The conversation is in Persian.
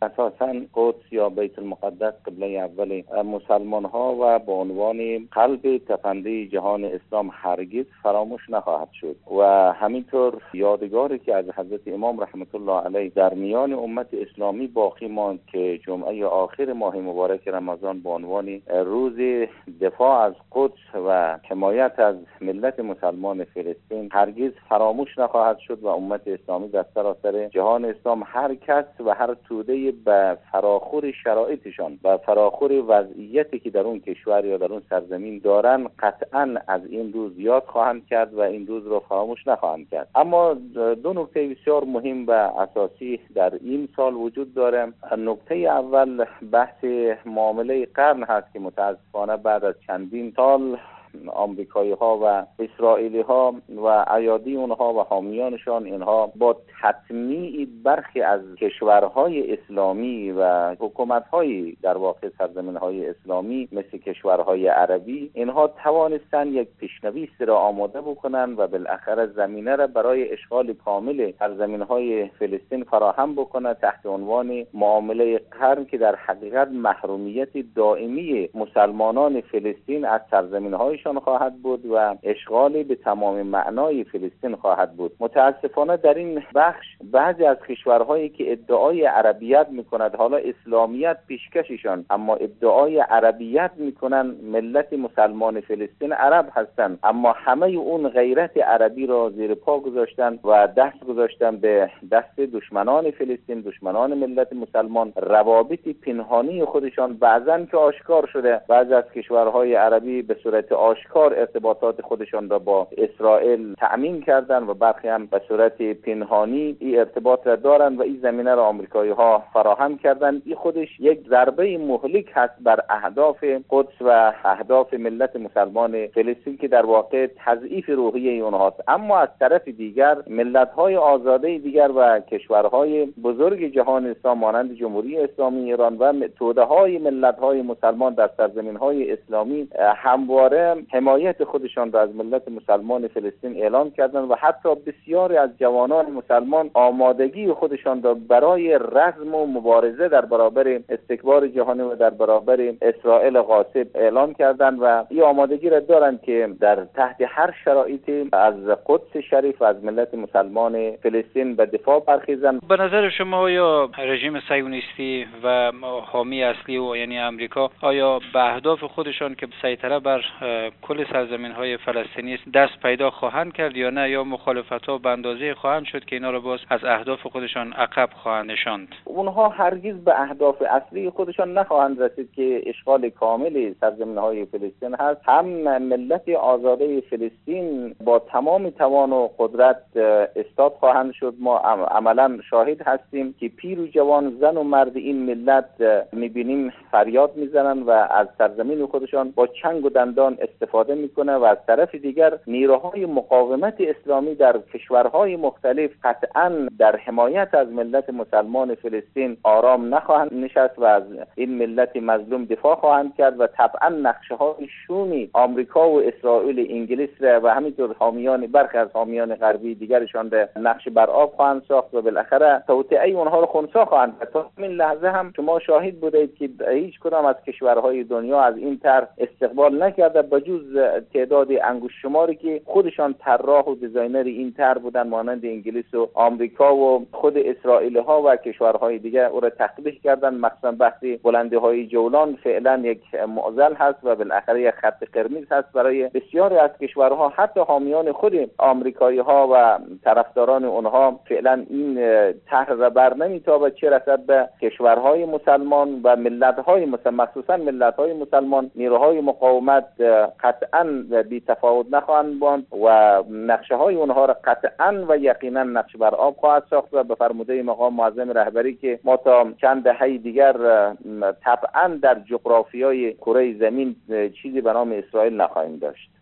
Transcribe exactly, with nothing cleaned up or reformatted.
اساساً قدس یا بیت المقدس قبله اول مسلمان ها و به عنوان قلب تپنده جهان اسلام هرگز فراموش نخواهد شد و همینطور یادگاری که از حضرت امام رحمت الله علیه در میان امت اسلامی باقی ماند که جمعه آخر ماه مبارک رمضان به عنوان روز دفاع از قدس و حمایت از ملت مسلمان فلسطین هرگز فراموش نخواهد شد و امت اسلامی در سراسر جهان اسلام هر کس و هر توده به فراخور شرایطشان و فراخور وضعیتی که در اون کشور یا در اون سرزمین دارن قطعاً از این روز یاد خواهند کرد و این روز رو فراموش نخواهند کرد. اما دو نکته بسیار مهم و اساسی در این سال وجود داره. نکته اول بحث معامله قرن هست که متاسفانه بعد از چندین سال آمریکایی ها و اسرائیلی ها و ایادی اونها و حامیانشان اینها با تطمیع برخی از کشورهای اسلامی و حکومت‌های در واقع سرزمین‌های اسلامی مثل کشورهای عربی اینها توانستن یک پیشنویس را آماده بکنن و بالاخره زمینه را برای اشغال کامل سرزمین‌های فلسطین فراهم بکنه تحت عنوان معامله قرن که در حقیقت محرومیت دائمی مسلمانان فلسطین از سرزمین‌های خواهد بود و اشغال به تمام معنای فلسطین خواهد بود. متاسفانه در این بخش بعضی از کشورهایی که ادعای عربیت میکنند، حالا اسلامیت پیشکششان اما ادعای عربیت میکنن، ملت مسلمان فلسطین عرب هستند اما همه اون غیرت عربی را زیر پا گذاشتن و دست گذاشتن به دست دشمنان فلسطین، دشمنان ملت مسلمان. روابط پنهانی خودشان بعضن که آشکار شده، بعضی از کشورهای عربی به صورت آشکار ارتباطات خودشان را با اسرائیل تأمین کردن و برخی هم به صورت پنهانی این ارتباط را دارن و این زمینه را آمریکایی ها فراهم کردن. این خودش یک ضربه مهلک هست بر اهداف قدس و اهداف ملت مسلمان فلسطین که در واقع تضعیف روحیه اونهاست. اما از طرف دیگر ملت‌های آزاده دیگر و کشورهای بزرگ جهان اسلام مانند جمهوری اسلامی ایران و توده‌های ملت‌های مسلمان در سرزمین‌های اسلامی همواره حمایت خودشان را از ملت مسلمان فلسطین اعلام کردند و حتی بسیاری از جوانان مسلمان آمادگی خودشان را برای رزم و مبارزه در برابر استکبار جهانی و در برابر اسرائیل غاصب اعلام کردند و این آمادگی را دارند که در تحت هر شرایطی از قدس شریف و از ملت مسلمان فلسطین به دفاع برخیزند. به نظر شما یا رژیم صهیونیستی و حامی اصلی و یعنی آمریکا آیا به اهداف خودشان که سیطره بر کل سرزمین‌های فلسطینی است دست پیدا خواهند کرد یا نه، یا مخالفت‌ها به اندازه خواهند شد که اینا رو باز از اهداف خودشان عقب خواهند نشاند؟ اونها هرگز به اهداف اصلی خودشان نخواهند رسید که اشغال کامل سرزمین‌های فلسطین هست. هم ملت آزاده فلسطین با تمام توان و قدرت استاد خواهند شد. ما عملاً شاهد هستیم که پیر و جوان، زن و مرد این ملت می‌بینیم فریاد می‌زنن و از سرزمین خودشان با چنگ و دندان استفاده میکنه و از طرف دیگر نیروهای مقاومت اسلامی در کشورهای مختلف قطعاً در حمایت از ملت مسلمان فلسطین آرام نخواهند نشست و از این ملت مظلوم دفاع خواهند کرد و طبعاً نقشه های شومی آمریکا و اسرائیل، انگلیس و همینطور حامیان برخی از حامیان غربی دیگرشان به نقش بر آب خواهند ساخت و بالاخره توطئه اونها رو خنثی خواهند کرد. تا این لحظه هم شما شاهد بودید که هیچ کدام از کشورهای دنیا از این طرح استقبال نکرده بجز تعداد انگشت شماری که خودشان طراح و دیزاینر این طرح بودن مانند انگلیس و آمریکا و خود اسرائیل ها و کشورهای دیگه او را تقبیح کردن. مخصوصا بحث بلندی های جولان فعلا یک معضل هست و بالاخره یک خط قرمز هست برای بسیاری از کشورها، حتی حامیان خود آمریکایی ها و طرفداران اونها. فعلا این طرح را بر نمیتابه چه رسد به کشورهای مسلمان و ملت‌های مسلمان، مخصوصا ملت‌های مسلمان. نیروهای مقاومت قطعاً بی تفاوت نخواهند بود و نقشه های اونها را قطعاً و یقینا نقش بر آب خواهد ساخت و به فرموده مقام معظم رهبری که ما تا چند دهه دیگر طبعاً در جغرافیای کره زمین چیزی به نام اسرائیل نخواهیم داشت.